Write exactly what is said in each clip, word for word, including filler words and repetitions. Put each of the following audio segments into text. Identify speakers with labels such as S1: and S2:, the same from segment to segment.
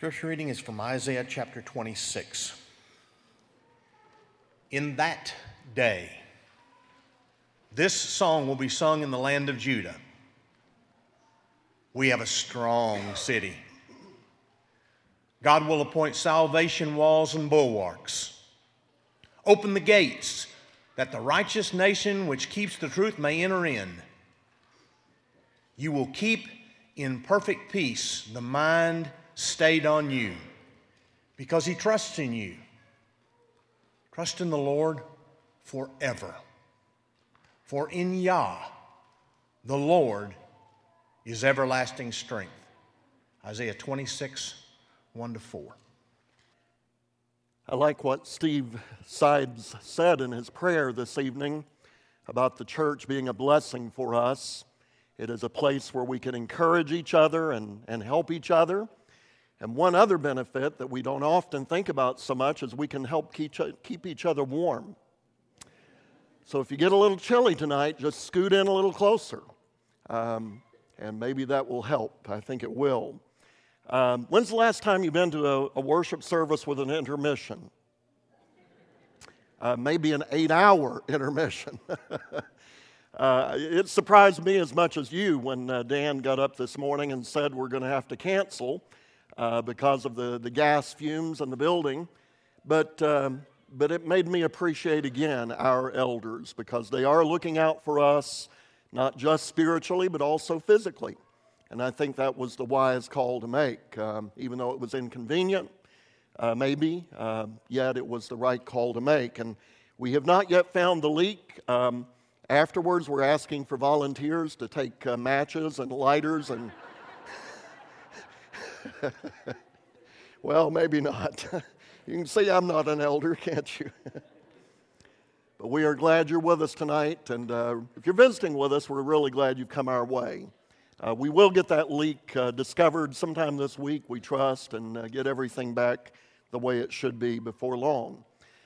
S1: Scripture reading is from Isaiah chapter twenty-six. In that day, this song will be sung in the land of Judah. We have a strong city. God will appoint salvation walls and bulwarks. Open the gates, that the righteous nation which keeps the truth may enter in. You will keep in perfect peace the mind stayed on you, because he trusts in you. Trust in the Lord forever. For in Yah, the Lord, is everlasting strength. Isaiah twenty-six, one to four.
S2: I like what Steve Sides said in his prayer this evening about the church being a blessing for us. It is a place where we can encourage each other and, and help each other. And one other benefit that we don't often think about so much is we can help keep, keep each other warm. So if you get a little chilly tonight, just scoot in a little closer. Um, and maybe that will help. I think it will. Um, when's the last time you've been to a, a worship service with an intermission? Uh, maybe an eight-hour intermission. uh, it surprised me as much as you when uh, Dan got up this morning and said we're going to have to cancel uh, because of the, the gas fumes in the building. But, um, but it made me appreciate again our elders, because they are looking out for us, not just spiritually, but also physically. And I think that was the wise call to make, um, even though it was inconvenient, uh, maybe, uh, yet it was the right call to make. And we have not yet found the leak. Um, afterwards, we're asking for volunteers to take uh, matches and lighters and... Well, maybe not. You can see I'm not an elder, can't you? But we are glad you're with us tonight. And uh, if you're visiting with us, we're really glad you've come our way. Uh, we will get that leak uh, discovered sometime this week, we trust, and uh, get everything back the way it should be before long.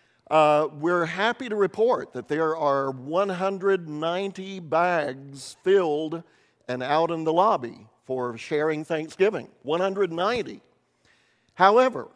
S2: Uh, we're happy to report that there are one hundred ninety bags filled and out in the lobby for sharing Thanksgiving. one hundred ninety. However,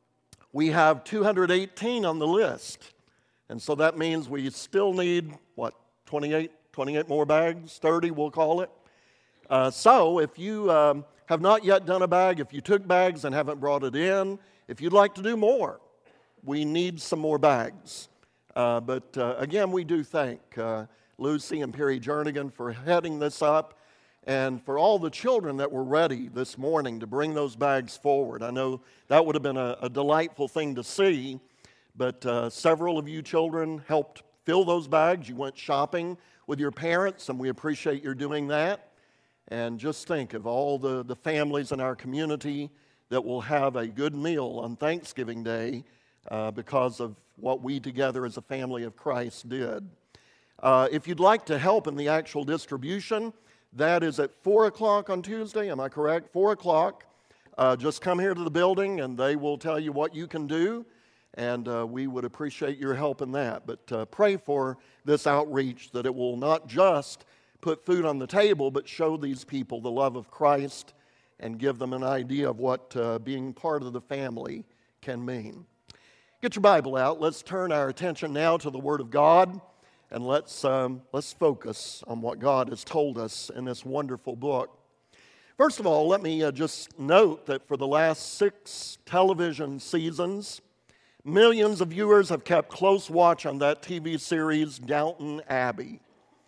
S2: we have two hundred eighteen on the list, and so that means we still need, what, twenty-eight, twenty-eight more bags, thirty we'll call it. Uh, so if you um, have not yet done a bag, if you took bags and haven't brought it in, if you'd like to do more, we need some more bags. Uh, but uh, again, we do thank uh, Lucy and Perry Jernigan for heading this up, and for all the children that were ready this morning to bring those bags forward. I know that would have been a, a delightful thing to see, but uh, several of you children helped fill those bags. You went shopping with your parents, and we appreciate your doing that. And just think of all the, the families in our community that will have a good meal on Thanksgiving Day uh, because of what we together as a family of Christ did. Uh, if you'd like to help in the actual distribution, that is at four o'clock on Tuesday, am I correct? four o'clock. Uh, just come here to the building and they will tell you what you can do, and uh, we would appreciate your help in that. But uh, pray for this outreach, that it will not just put food on the table, but show these people the love of Christ and give them an idea of what uh, being part of the family can mean. Get your Bible out. Let's turn our attention now to the Word of God, and let's, um, let's focus on what God has told us in this wonderful book. First of all, let me uh, just note that for the last six television seasons, millions of viewers have kept close watch on that T V series, Downton Abbey.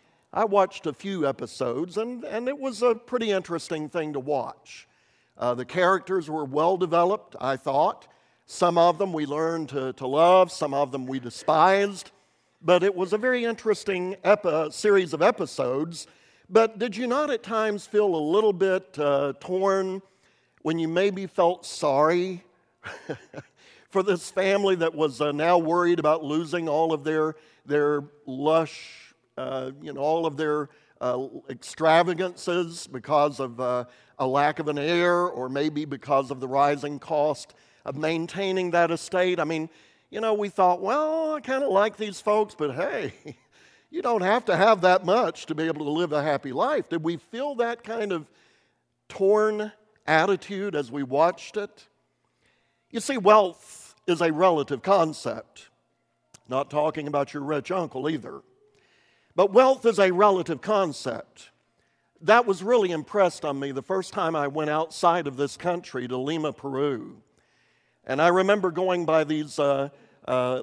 S2: I watched a few episodes, and, and it was a pretty interesting thing to watch. Uh, the characters were well developed, I thought. Some of them we learned to, to love, some of them we despised. But it was a very interesting epi- series of episodes. But did you not at times feel a little bit uh, torn when you maybe felt sorry for this family that was uh, now worried about losing all of their, their lush, Uh, you know, all of their uh, extravagances because of uh, a lack of an heir, or maybe because of the rising cost of maintaining that estate? I mean, you know, we thought, well, I kind of like these folks, but hey, you don't have to have that much to be able to live a happy life. Did we feel that kind of torn attitude as we watched it? You see, wealth is a relative concept. Not talking about your rich uncle either. But wealth is a relative concept. That was really impressed on me the first time I went outside of this country to Lima, Peru. And I remember going by these uh, uh,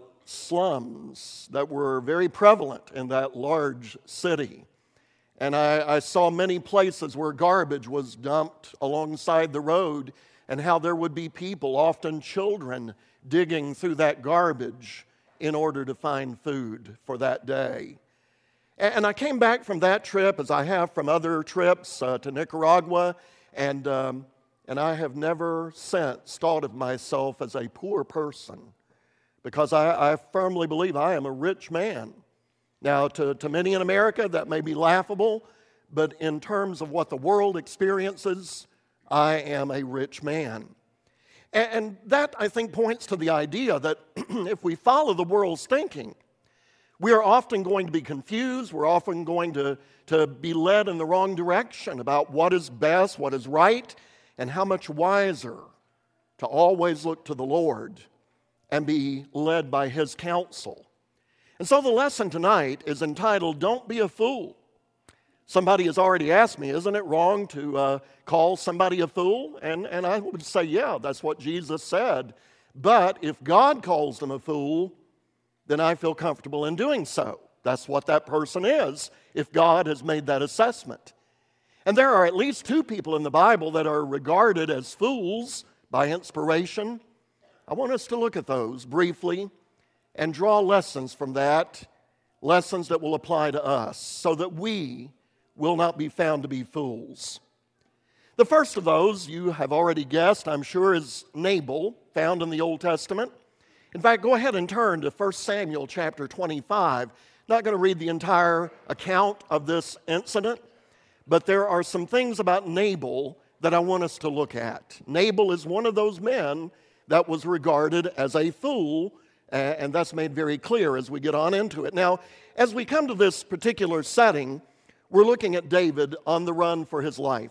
S2: slums that were very prevalent in that large city. And I, I saw many places where garbage was dumped alongside the road, and how there would be people, often children, digging through that garbage in order to find food for that day. And I came back from that trip, as I have from other trips uh, to Nicaragua, and, um, and I have never since thought of myself as a poor person, because I, I firmly believe I am a rich man. Now, to, to many in America, that may be laughable, but in terms of what the world experiences, I am a rich man. And, and that, I think, points to the idea that if we follow the world's thinking, we are often going to be confused. We're often going to, to be led in the wrong direction about what is best, what is right, and how much wiser to always look to the Lord and be led by His counsel. And so the lesson tonight is entitled, Don't Be a Fool. Somebody has already asked me, isn't it wrong to uh, call somebody a fool? And, and I would say, yeah, that's what Jesus said. But if God calls them a fool, then I feel comfortable in doing so. That's what that person is, if God has made that assessment. And there are at least two people in the Bible that are regarded as fools by inspiration. I want us to look at those briefly and draw lessons from that, lessons that will apply to us, so that we will not be found to be fools. The first of those, you have already guessed, I'm sure, is Nabal, found in the Old Testament. In fact, go ahead and turn to First Samuel chapter twenty-five. Not going to read the entire account of this incident, but there are some things about Nabal that I want us to look at. Nabal is one of those men that was regarded as a fool, and that's made very clear as we get on into it. Now, as we come to this particular setting, we're looking at David on the run for his life.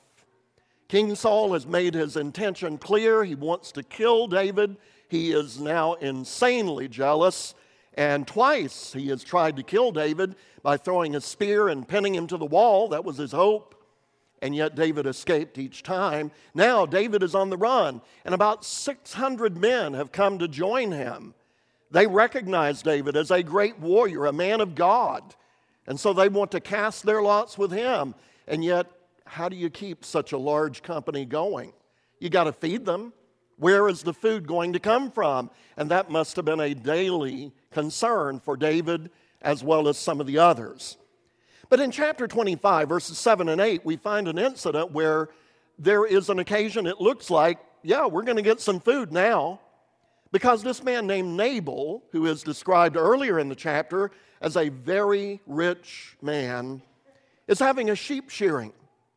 S2: King Saul has made his intention clear. He wants to kill David. He is now insanely jealous, and twice he has tried to kill David by throwing a spear and pinning him to the wall. That was his hope, and yet David escaped each time. Now David is on the run, and about six hundred men have come to join him. They recognize David as a great warrior, a man of God, and so they want to cast their lots with him. And yet, how do you keep such a large company going? You got to feed them. Where is the food going to come from? And that must have been a daily concern for David as well as some of the others. But in chapter twenty-five, verses seven and eight, we find an incident where there is an occasion, it looks like, yeah, we're going to get some food now, because this man named Nabal, who is described earlier in the chapter as a very rich man, is having a sheep shearing.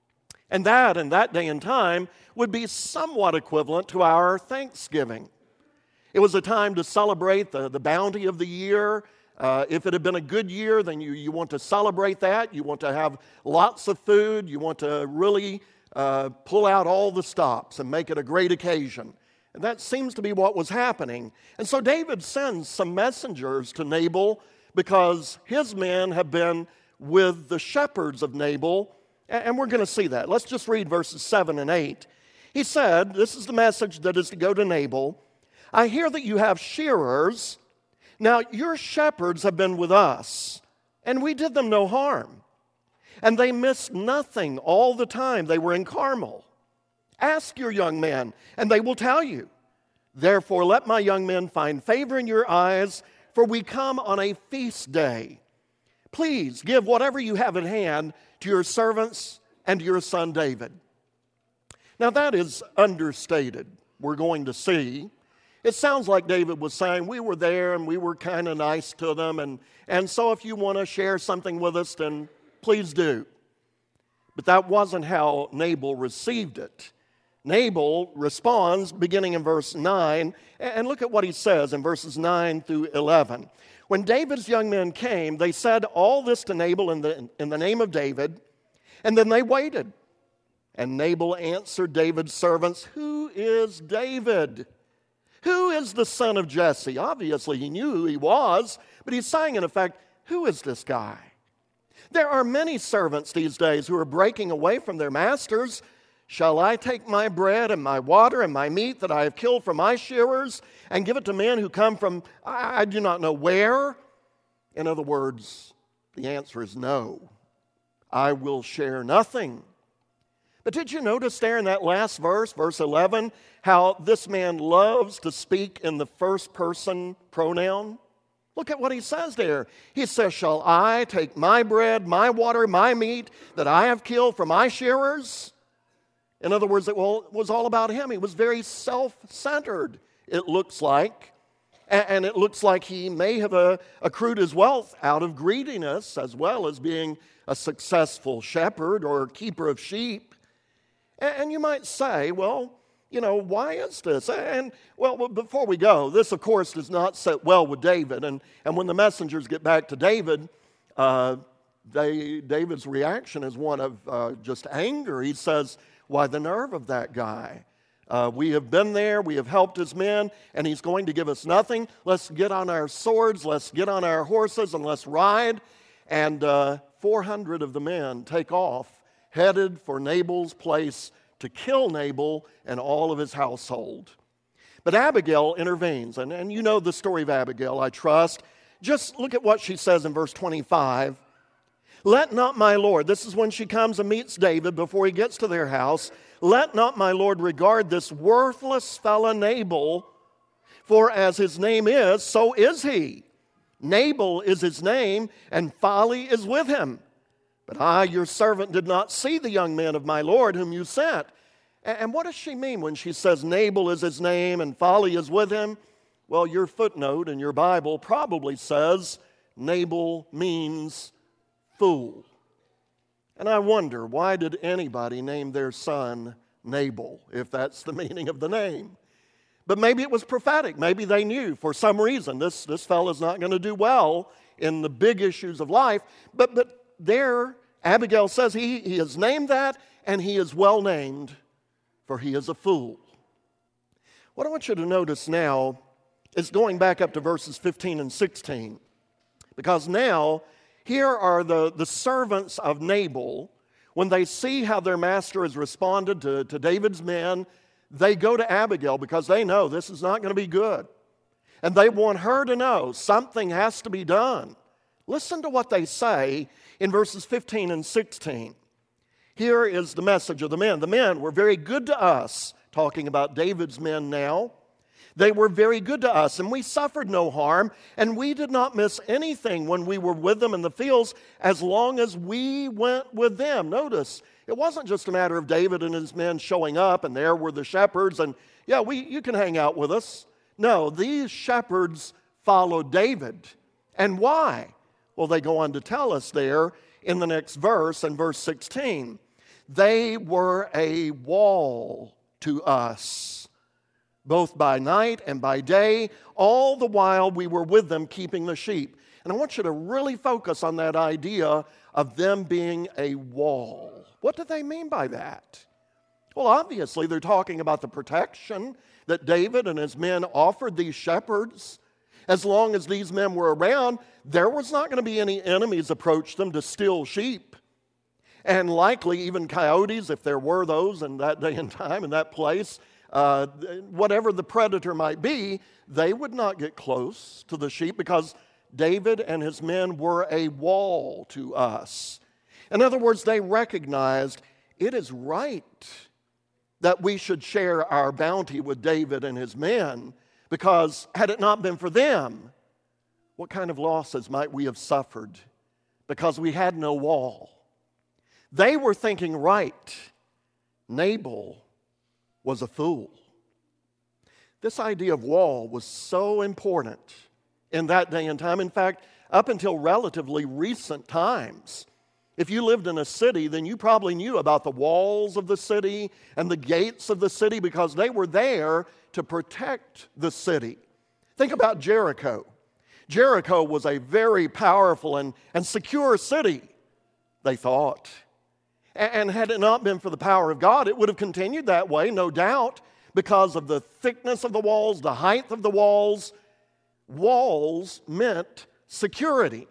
S2: And that, in that day and time, would be somewhat equivalent to our Thanksgiving. It was a time to celebrate the, the bounty of the year. Uh, if it had been a good year, then you, you want to celebrate that. You want to have lots of food. You want to really uh, pull out all the stops and make it a great occasion. And that seems to be what was happening. And so David sends some messengers to Nabal because his men have been with the shepherds of Nabal. And we're going to see that. Let's just read verses seven and eight. He said, this is the message that is to go to Nabal. I hear that you have shearers. Now your shepherds have been with us, and we did them no harm. And they missed nothing all the time they were in Carmel. Ask your young men, and they will tell you. Therefore, let my young men find favor in your eyes, for we come on a feast day. Please give whatever you have at hand to your servants and to your son David. Now that is understated, we're going to see. It sounds like David was saying, we were there and we were kind of nice to them, and, and so if you want to share something with us, then please do. But that wasn't how Nabal received it. Nabal responds beginning in verse nine, and look at what he says in verses nine through eleven. When David's young men came, they said all this to Nabal in the, in the name of David, and then they waited. And Nabal answered David's servants, who is David? Who is the son of Jesse? Obviously, he knew who he was, but he's saying, in effect, who is this guy? There are many servants these days who are breaking away from their masters. Shall I take my bread and my water and my meat that I have killed from my shearers and give it to men who come from I, I do not know where? In other words, the answer is no. I will share nothing. But did you notice there in that last verse, verse eleven, how this man loves to speak in the first person pronoun? Look at what he says there. He says, shall I take my bread, my water, my meat that I have killed from my shearers? In other words, it was all about him. He was very self-centered, it looks like. And it looks like he may have accrued his wealth out of greediness as well as being a successful shepherd or keeper of sheep. And you might say, well, you know, why is this? And, well, before we go, this, of course, does not sit well with David. And, and when the messengers get back to David, uh, they, David's reaction is one of uh, just anger. He says, why, the nerve of that guy. Uh, we have been there, we have helped his men, and he's going to give us nothing. Let's get on our swords, let's get on our horses, and let's ride. And uh, four hundred of the men take off, headed for Nabal's place to kill Nabal and all of his household. But Abigail intervenes, and, and you know the story of Abigail, I trust. Just look at what she says in verse twenty-five. Let not my Lord, this is when she comes and meets David before he gets to their house, let not my Lord regard this worthless fellow Nabal, for as his name is, so is he. Nabal is his name, and folly is with him. But I, your servant, did not see the young men of my Lord whom you sent. And what does she mean when she says Nabal is his name and folly is with him? Well, your footnote in your Bible probably says Nabal means fool. And I wonder, why did anybody name their son Nabal, if that's the meaning of the name? But maybe it was prophetic. Maybe they knew for some reason this, this fellow's not going to do well in the big issues of life. But, but there, Abigail says he, he is named that, and he is well named, for he is a fool. What I want you to notice now is going back up to verses fifteen and sixteen. Because now, here are the, the servants of Nabal. When they see how their master has responded to, to David's men, they go to Abigail because they know this is not going to be good. And they want her to know something has to be done. Listen to what they say in verses fifteen and sixteen. Here is the message of the men. The men were very good to us, talking about David's men now. They were very good to us, and we suffered no harm, and we did not miss anything when we were with them in the fields as long as we went with them. Notice, it wasn't just a matter of David and his men showing up, and there were the shepherds, and yeah, we you can hang out with us. No, these shepherds followed David. And why? Well, they go on to tell us there in the next verse, in verse sixteen. They were a wall to us, both by night and by day, all the while we were with them keeping the sheep. And I want you to really focus on that idea of them being a wall. What do they mean by that? Well, obviously, they're talking about the protection that David and his men offered these shepherds. As long as these men were around, there was not going to be any enemies approach them to steal sheep. And likely even coyotes, if there were those in that day and time, in that place, uh, whatever the predator might be, they would not get close to the sheep because David and his men were a wall to us. In other words, they recognized it is right that we should share our bounty with David and his men, because had it not been for them, what kind of losses might we have suffered because we had no wall? They were thinking right. Nabal was a fool. This idea of wall was so important in that day and time. In fact, up until relatively recent times. If you lived in a city, then you probably knew about the walls of the city and the gates of the city because they were there to protect the city. Think about Jericho. Jericho was a very powerful and, and secure city, they thought. And had it not been for the power of God, it would have continued that way, no doubt. because of the thickness of the walls, the height of the walls. Walls meant security.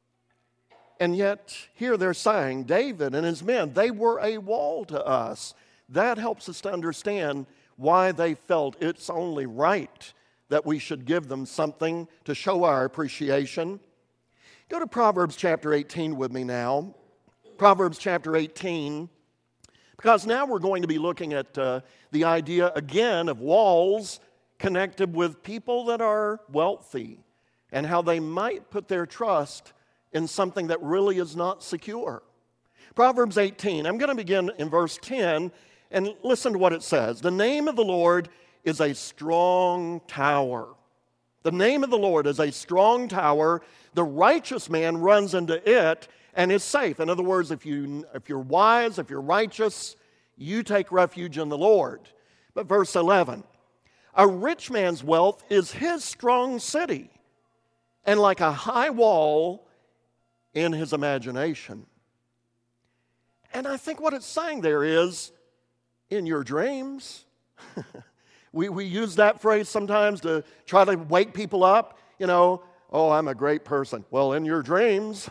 S2: And yet, here they're saying, David and his men, they were a wall to us. That helps us to understand why they felt it's only right that we should give them something to show our appreciation. Go to Proverbs chapter eighteen with me now. Proverbs chapter eighteen, because now we're going to be looking at uh, the idea again of walls connected with people that are wealthy and how they might put their trust in something that really is not secure. Proverbs eighteen, I'm going to begin in verse ten, and listen to what it says. The name of the Lord is a strong tower. The name of the Lord is a strong tower. The righteous man runs into it and is safe. In other words, if, you, if you're wise, if you're righteous, you take refuge in the Lord. But verse eleven, a rich man's wealth is his strong city, and like a high wall in his imagination. And I think what it's saying there is, in your dreams. we, we use that phrase sometimes to try to wake people up. You know, oh, I'm a great person. Well, in your dreams.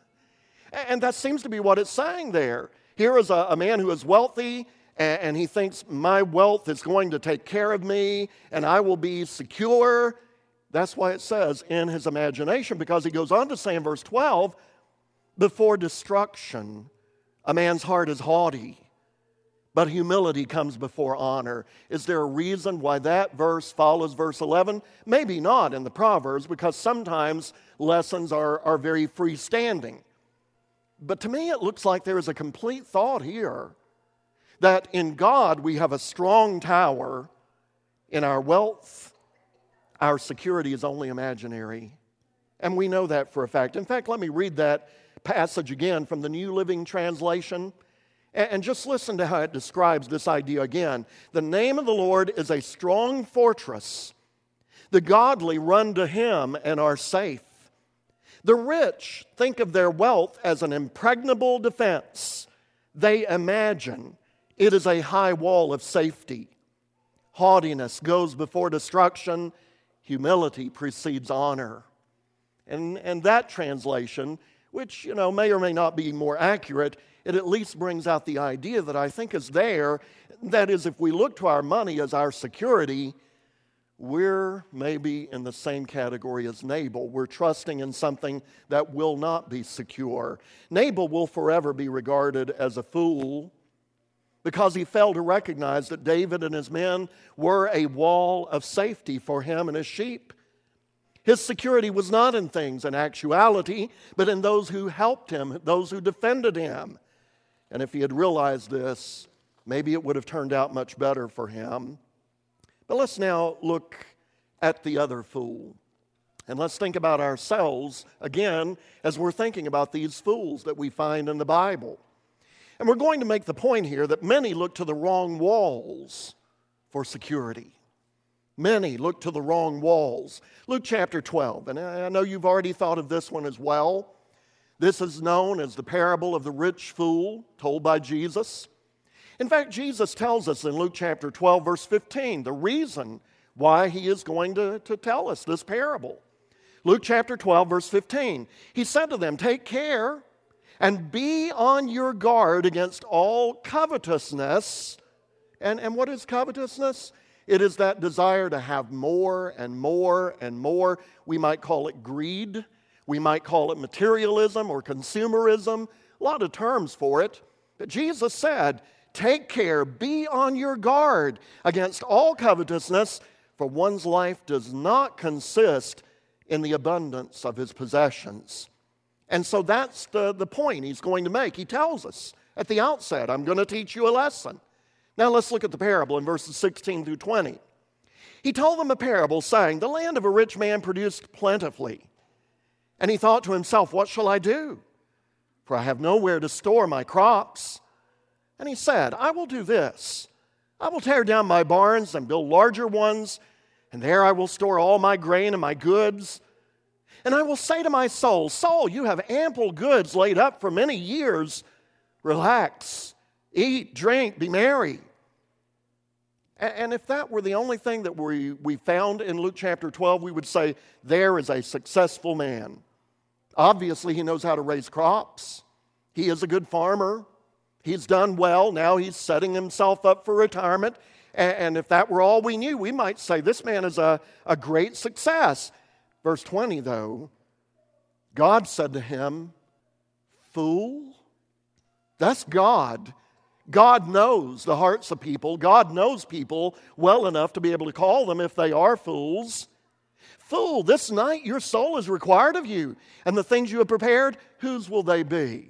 S2: And that seems to be what it's saying there. Here is a, a man who is wealthy, and, and he thinks my wealth is going to take care of me, and I will be secure. That's why it says in his imagination, because he goes on to say in verse twelve, before destruction, a man's heart is haughty, but humility comes before honor. Is there a reason why that verse follows verse eleven? Maybe not in the Proverbs, because sometimes lessons are, are very freestanding. But to me, it looks like there is a complete thought here that in God we have a strong tower. In our wealth, our security is only imaginary. And we know that for a fact. In fact, let me read that passage again from the New Living Translation. And just listen to how it describes this idea again. The name of the Lord is a strong fortress. The godly run to him and are safe. The rich think of their wealth as an impregnable defense. They imagine it is a high wall of safety. Haughtiness goes before destruction. Humility precedes honor. And, and that translation, which, you know, may or may not be more accurate, it at least brings out the idea that I think is there. That is, if we look to our money as our security, we're maybe in the same category as Nabal. We're trusting in something that will not be secure. Nabal will forever be regarded as a fool because he failed to recognize that David and his men were a wall of safety for him and his sheep. His security was not in things in actuality, but in those who helped him, those who defended him. And if he had realized this, maybe it would have turned out much better for him. But let's now look at the other fool. And let's think about ourselves again as we're thinking about these fools that we find in the Bible. And we're going to make the point here that many look to the wrong walls for security. Many look to the wrong walls. Luke chapter twelve, and I know you've already thought of this one as well. This is known as the parable of the rich fool told by Jesus. In fact, Jesus tells us in Luke chapter twelve, verse fifteen, the reason why he is going to, to tell us this parable. Luke chapter twelve, verse fifteen, he said to them, take care and be on your guard against all covetousness. And, and what is covetousness? It is that desire to have more and more and more. We might call it greed. We might call it materialism or consumerism. A lot of terms for it. But Jesus said, take care, be on your guard against all covetousness, for one's life does not consist in the abundance of his possessions. And so that's the, the point he's going to make. He tells us at the outset, I'm going to teach you a lesson. Now let's look at the parable in verses sixteen through twenty. He told them a parable saying, the land of a rich man produced plentifully. And he thought to himself, what shall I do? For I have nowhere to store my crops. And he said, I will do this. I will tear down my barns and build larger ones, and there I will store all my grain and my goods. And I will say to my soul, soul, you have ample goods laid up for many years. Relax, eat, drink, be merry. And if that were the only thing that we, we found in Luke chapter twelve, we would say, there is a successful man. Obviously, he knows how to raise crops. He is a good farmer. He's done well. Now he's setting himself up for retirement. And if that were all we knew, we might say this man is a, a great success. Verse twenty, though, God said to him, fool. That's God. God knows the hearts of people. God knows people well enough to be able to call them if they are fools. Fool, this night your soul is required of you, and the things you have prepared, whose will they be?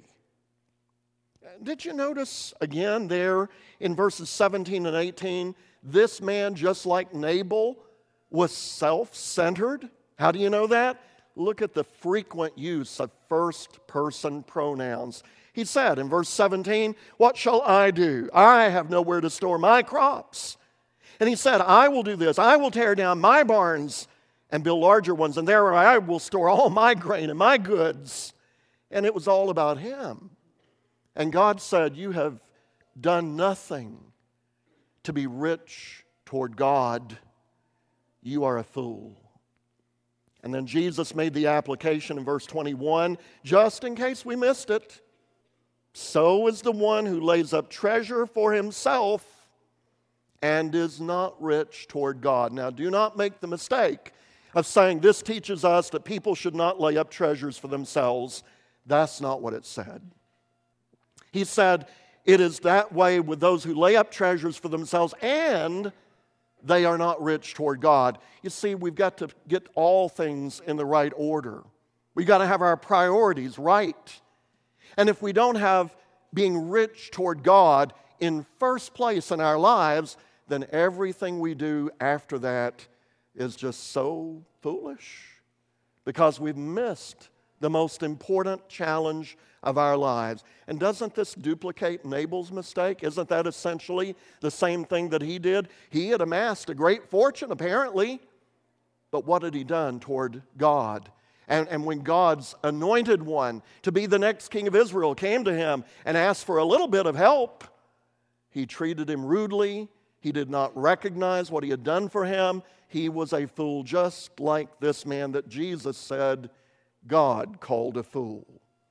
S2: Did you notice again there in verses seventeen and eighteen, this man, just like Nabal, was self-centered? How do you know that? Look at the frequent use of first-person pronouns. He said in verse seventeen, what shall I do? I have nowhere to store my crops. And he said, I will do this. I will tear down my barns and build larger ones, and there I will store all my grain and my goods. And it was all about him. And God said, you have done nothing to be rich toward God. You are a fool. And then Jesus made the application in verse twenty-one, just in case we missed it. So is the one who lays up treasure for himself and is not rich toward God. Now, do not make the mistake of saying this teaches us that people should not lay up treasures for themselves. That's not what it said. He said, it is that way with those who lay up treasures for themselves and they are not rich toward God. You see, we've got to get all things in the right order. We've got to have our priorities right. And if we don't have being rich toward God in first place in our lives, then everything we do after that is just so foolish because we've missed the most important challenge of our lives. And doesn't this duplicate Nabal's mistake? Isn't that essentially the same thing that he did? He had amassed a great fortune, apparently, but what had he done toward God? And, and when God's anointed one to be the next king of Israel came to him and asked for a little bit of help, he treated him rudely. He did not recognize what he had done for him. He was a fool, just like this man that Jesus said God called a fool.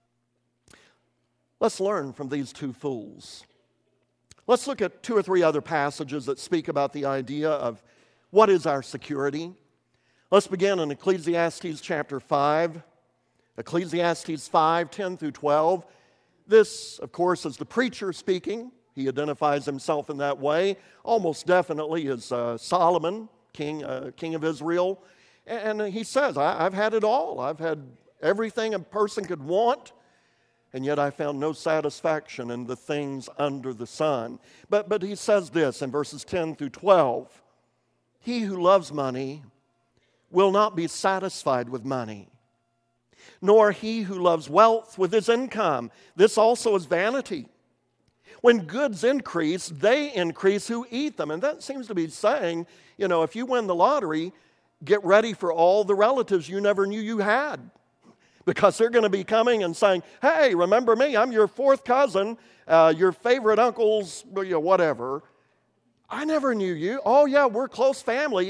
S2: Let's learn from these two fools. Let's look at two or three other passages that speak about the idea of what is our security. Let's begin in Ecclesiastes chapter five. Ecclesiastes five, ten through twelve. This, of course, is the preacher speaking. He identifies himself in that way. Almost definitely is uh, Solomon, king, uh, king of Israel. And he says, I, I've had it all. I've had everything a person could want, and yet I found no satisfaction in the things under the sun. But, but he says this in verses ten through twelve. He who loves money will not be satisfied with money, nor he who loves wealth with his income. This also is vanity. When goods increase, they increase who eat them. And that seems to be saying, you know, if you win the lottery, get ready for all the relatives you never knew you had. Because they're going to be coming and saying, hey, remember me, I'm your fourth cousin, uh, your favorite uncle's, you know, whatever. I never knew you. Oh yeah, we're close family.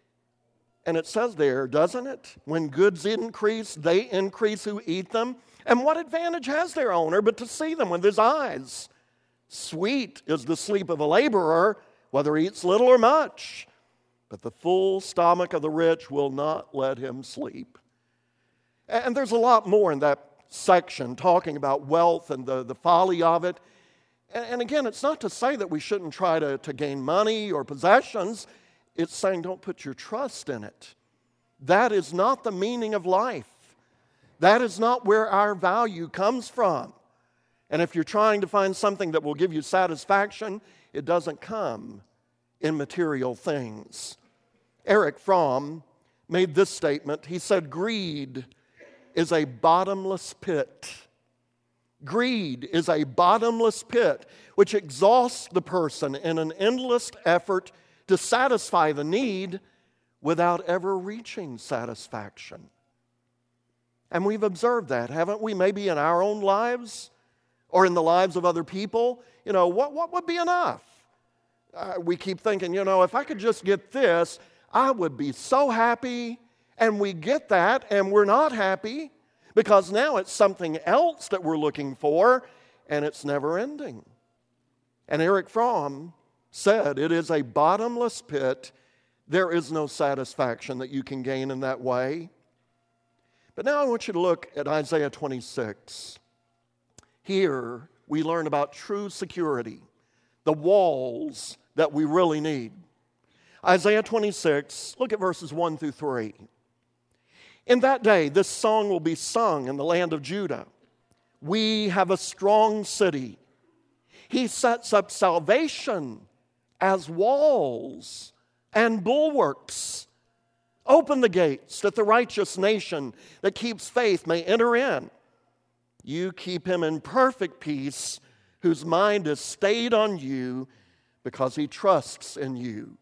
S2: And it says there, doesn't it? When goods increase, they increase who eat them. And what advantage has their owner but to see them with his eyes? Sweet is the sleep of a laborer, whether he eats little or much. But the full stomach of the rich will not let him sleep. And there's a lot more in that section talking about wealth and the, the folly of it. And, and again, it's not to say that we shouldn't try to, to gain money or possessions. It's saying don't put your trust in it. That is not the meaning of life. That is not where our value comes from. And if you're trying to find something that will give you satisfaction, it doesn't come in material things. Eric Fromm made this statement. He said, greed is a bottomless pit. Greed is a bottomless pit which exhausts the person in an endless effort to satisfy the need without ever reaching satisfaction. And we've observed that, haven't we? Maybe in our own lives or in the lives of other people. You know, what, what would be enough? Uh, we keep thinking, you know, if I could just get this, I would be so happy. And we get that, and we're not happy because now it's something else that we're looking for, and it's never ending. And Eric Fromm said, it is a bottomless pit. There is no satisfaction that you can gain in that way. But now I want you to look at Isaiah twenty-six. Here we learn about true security, the walls that we really need. Isaiah twenty-six, look at verses one through three. In that day, this song will be sung in the land of Judah. We have a strong city. He sets up salvation as walls and bulwarks. Open the gates that the righteous nation that keeps faith may enter in. You keep him in perfect peace, whose mind is stayed on you because he trusts in you.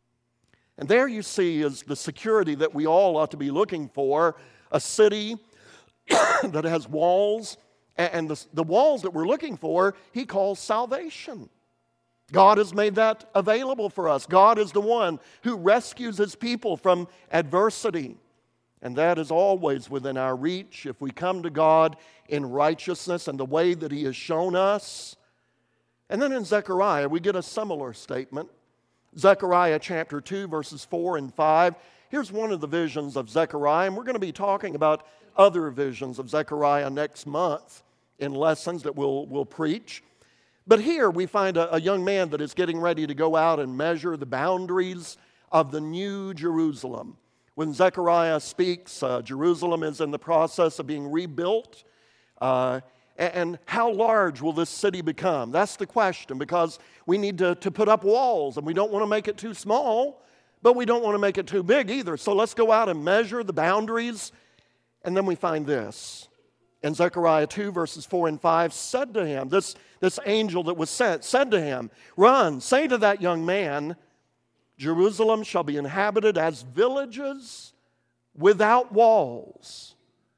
S2: And there you see is the security that we all ought to be looking for, a city that has walls, and the, the walls that we're looking for, he calls salvation. God has made that available for us. God is the one who rescues his people from adversity. And that is always within our reach if we come to God in righteousness and the way that he has shown us. And then in Zechariah, we get a similar statement. Zechariah chapter two, verses four and five. Here's one of the visions of Zechariah, and we're going to be talking about other visions of Zechariah next month in lessons that we'll, we'll preach. But here we find a, a young man that is getting ready to go out and measure the boundaries of the new Jerusalem. When Zechariah speaks, uh, Jerusalem is in the process of being rebuilt. Uh, and, and how large will this city become? That's the question, because we need to, to put up walls, and we don't want to make it too small, but we don't want to make it too big either. So let's go out and measure the boundaries. And then we find this. In Zechariah two, verses four and five, said to him, this, this angel that was sent, said to him, run, say to that young man, Jerusalem shall be inhabited as villages without walls.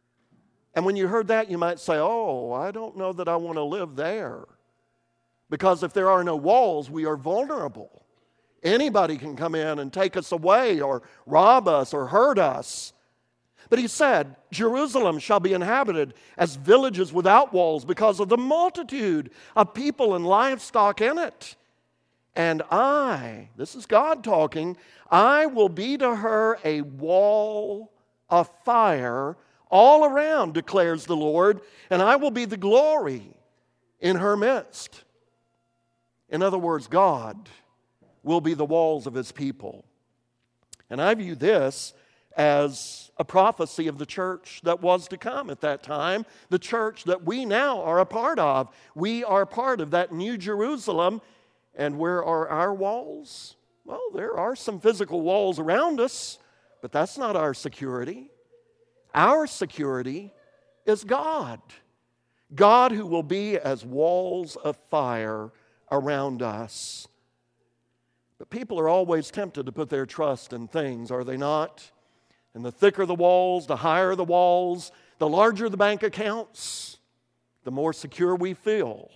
S2: And when you heard that, you might say, oh, I don't know that I want to live there. Because if there are no walls, we are vulnerable. Anybody can come in and take us away or rob us or hurt us. But he said, Jerusalem shall be inhabited as villages without walls because of the multitude of people and livestock in it. And I, this is God talking, I will be to her a wall of fire all around, declares the Lord, and I will be the glory in her midst. In other words, God will be the walls of his people. And I view this as a prophecy of the church that was to come at that time, the church that we now are a part of. We are part of that new Jerusalem. And where are our walls? Well, there are some physical walls around us, but that's not our security. Our security is God. God who will be as walls of fire around us. But people are always tempted to put their trust in things, are they not? And the thicker the walls, the higher the walls, the larger the bank accounts, the more secure we feel.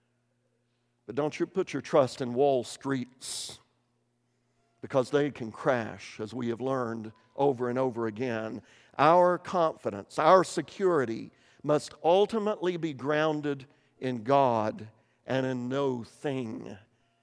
S2: But don't you put your trust in wall streets, because they can crash, as we have learned over and over again. Our confidence, our security must ultimately be grounded in God and in no thing.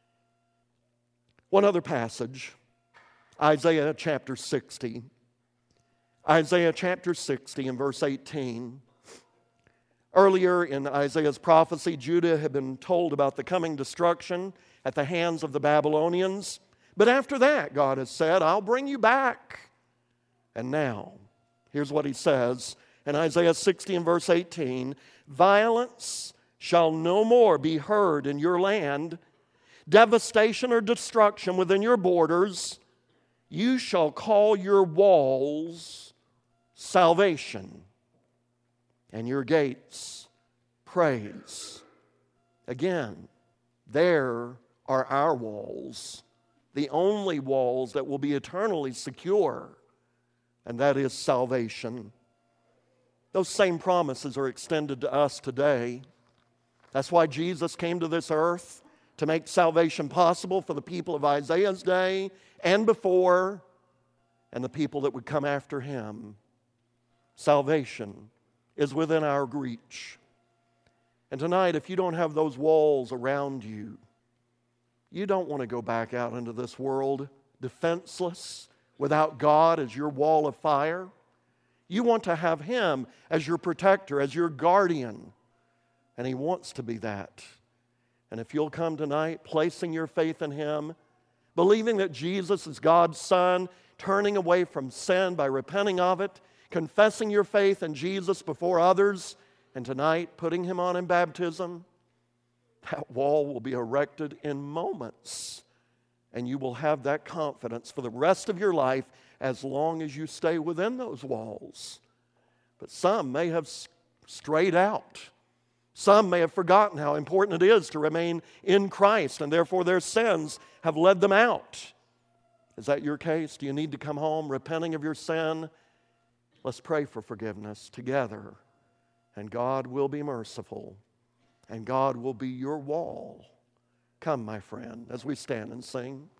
S2: One other passage, Isaiah chapter sixty. Isaiah chapter sixty and verse eighteen. Earlier in Isaiah's prophecy, Judah had been told about the coming destruction at the hands of the Babylonians. But after that, God has said, I'll bring you back. And now, here's what he says in Isaiah sixty and verse eighteen. Violence shall no more be heard in your land, devastation or destruction within your borders. You shall call your walls salvation, and your gates praise. Again, there are our walls, the only walls that will be eternally secure, and that is salvation. Those same promises are extended to us today. That's why Jesus came to this earth, to make salvation possible for the people of Isaiah's day and before, and the people that would come after him. Salvation is within our reach. And tonight, if you don't have those walls around you, you don't want to go back out into this world defenseless, without God as your wall of fire. You want to have Him as your protector, as your guardian. And He wants to be that. And if you'll come tonight, placing your faith in Him, believing that Jesus is God's Son, turning away from sin by repenting of it, confessing your faith in Jesus before others, and tonight putting Him on in baptism, that wall will be erected in moments. And you will have that confidence for the rest of your life as long as you stay within those walls. But some may have strayed out. Some may have forgotten how important it is to remain in Christ, and therefore their sins have led them out. Is that your case? Do you need to come home repenting of your sin? Let's pray for forgiveness together, and God will be merciful, and God will be your wall. Come, my friend, as we stand and sing.